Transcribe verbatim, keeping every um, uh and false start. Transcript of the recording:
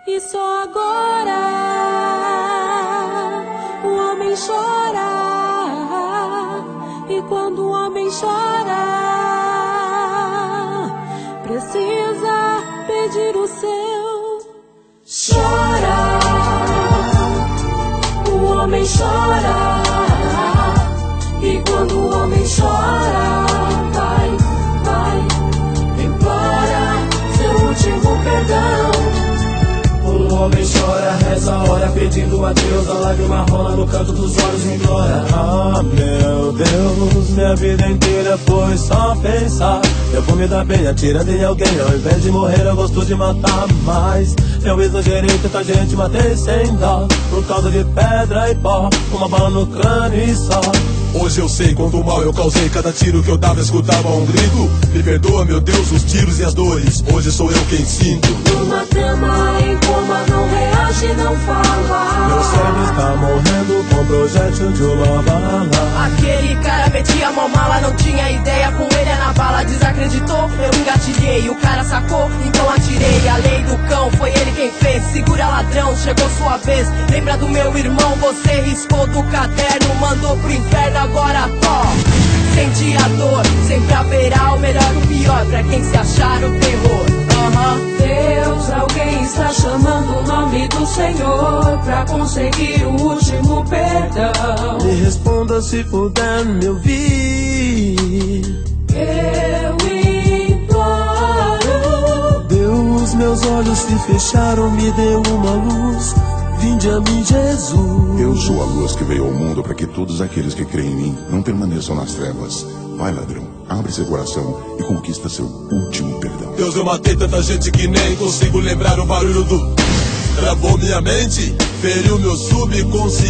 E só agora o homem chora. E quando o homem chora, precisa pedir o seu. Chora, o homem chora. E quando o homem chora, vai, vai, implora seu último perdão. O homem chora, reza, ora, pedindo a Deus. A lágrima rola no canto dos olhos e implora. Ah, meu Deus, minha vida inteira foi só pensar. Eu vou me dar bem atirando em alguém. Ao invés de morrer eu gosto de matar mais. Eu exagerei, tanta gente matei sem dó. Por causa de pedra e pó, uma bala no crânio e só. Hoje eu sei quanto mal eu causei. Cada tiro que eu dava escutava um grito. Me perdoa, meu Deus, os tiros e as dores. Hoje sou eu quem sinto. Numa cama em coma, não reage, não fala. Meu cérebro está morrendo com o projétil de uma bala. Aquele cara metia mó mala, não tinha ideia, com ele é na bala. Desacreditou, eu engatilhei. O cara sacou, então atirei. A lei do cão, foi ele quem fez. Segura ladrão, chegou sua vez. Lembra do meu irmão, você riscou do caderno. Mandou pro inferno, agora tó. Senti a dor, sempre haverá o melhor e o pior pra quem se achar o terror. Uhum. Deus, alguém está chamando o nome do Senhor pra conseguir o último perdão. Me responda se puder me ouvir. Eu imploro. Deus, meus olhos se fecharam, me deu uma luz. Vinde a mim, Jesus. Eu sou a luz que veio ao mundo para que todos aqueles que creem em mim não permaneçam nas trevas. Vai, ladrão, abre seu coração e conquista seu último perdão. Deus, eu matei tanta gente que nem consigo lembrar o barulho do... Travou minha mente, feriu meu subconsciente.